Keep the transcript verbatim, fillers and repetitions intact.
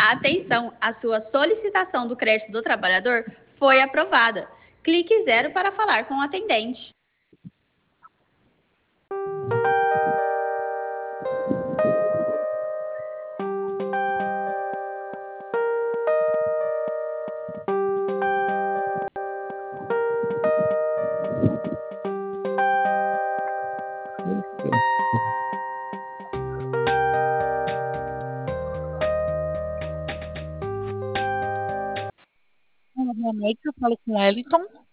Atenção, a sua solicitação do crédito do trabalhador foi aprovada. Clique zero para falar com o atendente. Boa noite, eu falo com o Wellington.